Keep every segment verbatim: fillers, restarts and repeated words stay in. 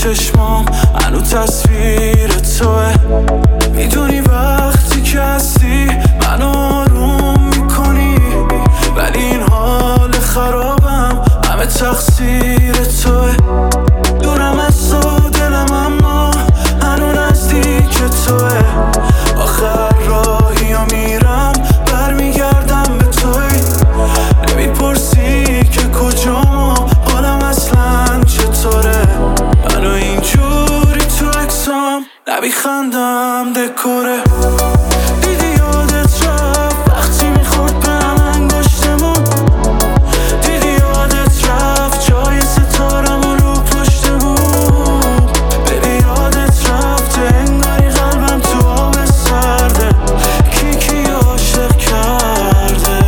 چشمام هنو تصویر توه. میدونی وقتی که هستی منو آروم میکنی، ولی این حال خرابم همه تقصیر توه. دورم از تو دلم اما هنو نزدیک توه. آخر راهی و میرم برمیگردم به توی. نمیپرسی که کجام و حالم اصلا چطوره. منو اینجوری تو اکسام نمیخندم دکوره. دیدی یادت رفت وقتی میخورد به هم انگشتمون. دیدی یادت رفت جای ستارم و رو پشتمون. بری یادت رفت انگاری قلبم تو آب سرده. کی کی عاشق کرده.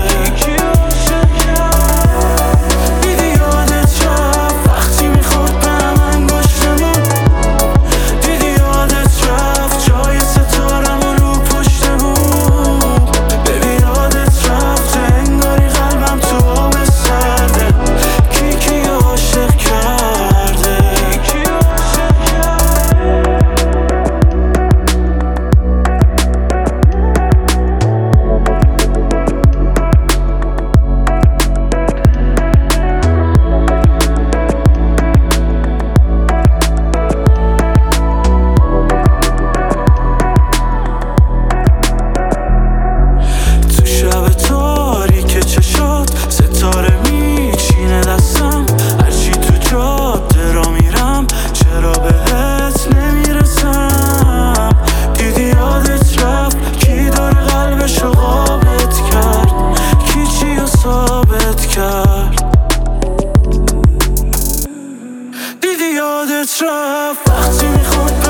دیدی یادت رفت وقتی میخورد به هم انگشتمون. دیدی یادت رفت جای ستارم و رو پشتمون. بری یادت رفت انگاری قلبم تو آب سرده. کی کی عاشق کرده. تو شب تاریک چشات ستاره میچینه دستم. هرچی تو جاده را میرم چرا بهت نمیرسم. دیدی یادت رفت کی داره قلبشو قابت کرد. کی چی رو ثابت کرد. دیدی یادت رفت وقتی میخورد